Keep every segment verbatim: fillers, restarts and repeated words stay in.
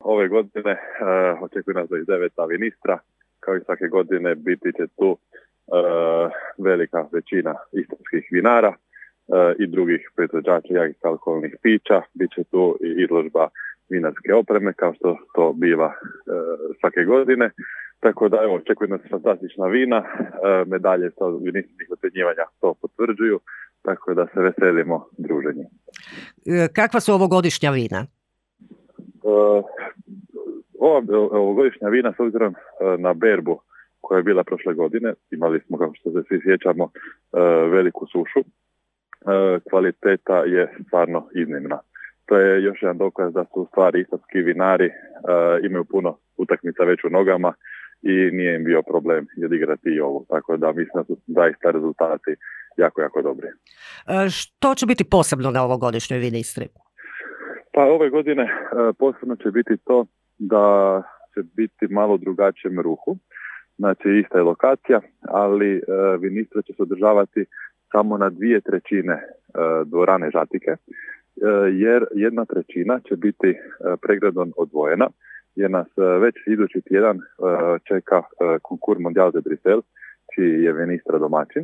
ove godine uh, očekuje nas dvadeset deveta Vinistra. Kao i svake godine biti će tu uh, velika većina istarskih vinara uh, i drugih proizvođača jakih alkoholnih pića. Biće tu i izložba vinarske opreme, kao što to biva uh, svake godine. Tako da, evo, očekuje nas fantastična vina, uh, medalje sa vinistnih ocjenjivanja to potvrđuju, tako da se veselimo druženju. Kakva su ovogodišnja vina? Uh, ova ovogodišnja vina, s obzirom uh, na berbu koja je bila prošle godine, imali smo, kao što se svi sjećamo, uh, veliku sušu. Uh, kvaliteta je stvarno iznimna. To je još jedan dokaz da su u stvari istarski vinari uh, imaju puno utakmica već u nogama i nije im bio problem odigrati i ovu. Tako da mislim da su zaista rezultati jako, jako dobri. Uh, što će biti posebno na ovogodišnjoj Vinistri? Pa ove godine uh, posebno će biti to da će biti malo drugačijem ruhu. Znači ista je lokacija, ali uh, Vinistra će se održavati samo na dvije trećine uh, dvorane Žatike, uh, jer jedna trećina će biti uh, pregradom odvojena, jer nas uh, već idući tjedan uh, čeka uh, konkurs Mondial de Bruxelles, čiji je Vinistra domaćin.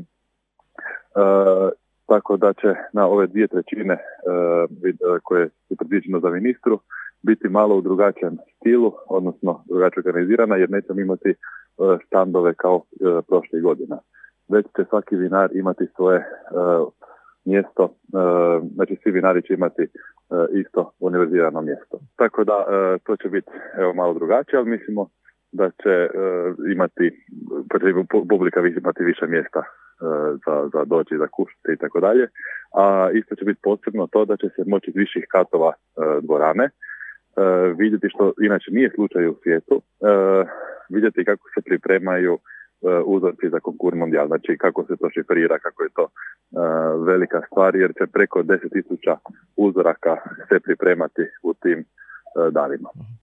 Uh, tako da će na ove dvije trećine uh, koje su predviđene za Vinistru biti malo u drugačijem stilu, odnosno drugačije organizirana, jer nećemo imati uh, standove kao uh, prošlih godina. Već će svaki vinar imati svoje uh, mjesto, uh, znači svi vinari će imati uh, isto univerzirano mjesto. Tako da uh, to će biti evo, malo drugačije, ali mislimo da će uh, imati, publika imati više mjesta uh, za, za doći, za kušati i tako dalje. A isto će biti posebno to da će se moći iz viših katova uh, dvorane uh, vidjeti, što inače nije slučaj u svijetu, uh, vidjeti kako se pripremaju uh, uzorci za konkurs Mondijal, znači kako se to šifrira, kako je to uh, velika stvar, jer će preko deset tisuća uzoraka se pripremati u tim uh, danima.